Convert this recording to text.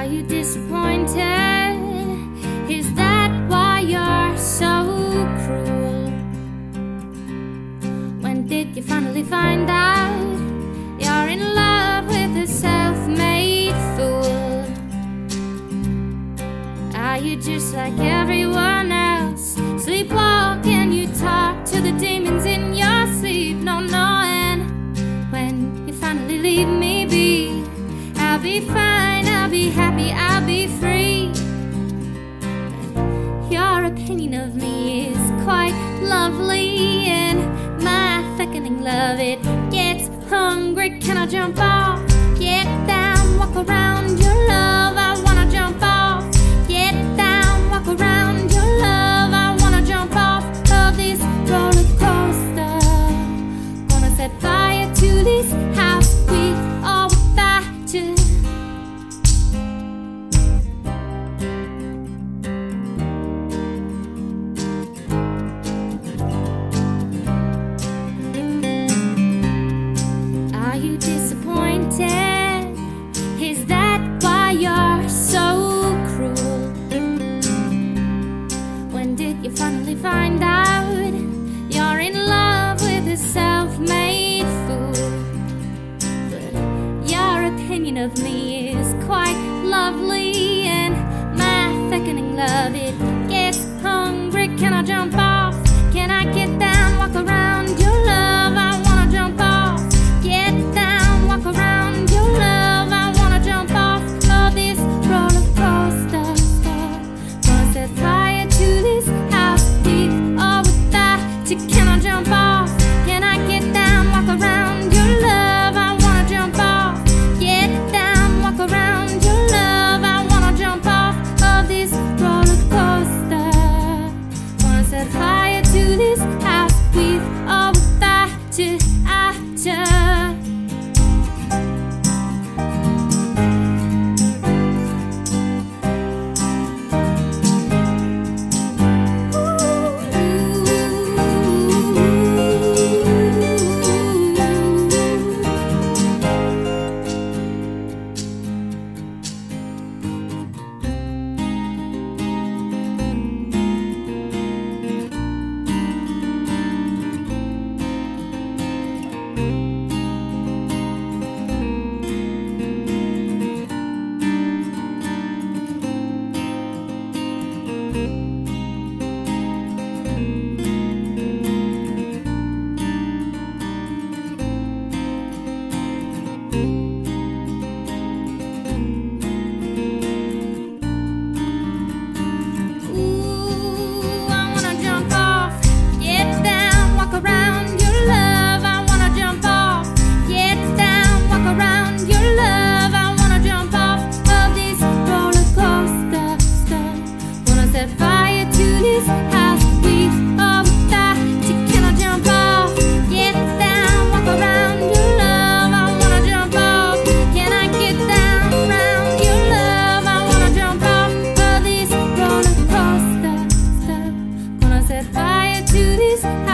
you disappointed? Is that why you're so cruel? When did you finally find out you're in love with a self-made fool? Are you just like everyone else, sleepwalking? You talk to the demons in your sleep, not knowing when you finally leave me be. I'll be fine, I'll be happy, I'll be free. Your opinion of me is quite lovely, and my thickening love, it gets hungry. Can I jump off? Get down, walk around your love. I wanna jump off. Get down, walk around your love. I wanna jump off of this roller coaster. Gonna set fire to this house with all about to. Are you disappointed? Is that why you're so cruel? When did you finally find out you're in love with a self-made fool? But your opinion of me is quite lovely, and my thickening love, it gets hungry. Can I jump off? Can I get down, walk around your love? I wanna jump off. Get down, walk around your love. I wanna jump off of this roller coaster. Wanna set fire to this house with all without to. Can I jump off? Can I get down, walk around your love? I wanna jump off. Get down, walk around your love. I wanna jump off of this roller coaster. Wanna set fire to this house with all without to. Set fire to this house with all without to. Can I jump off? Get down, walk around your love. I wanna jump off. Can I get down around your love? I wanna jump off of this roller coaster. Gonna set fire to this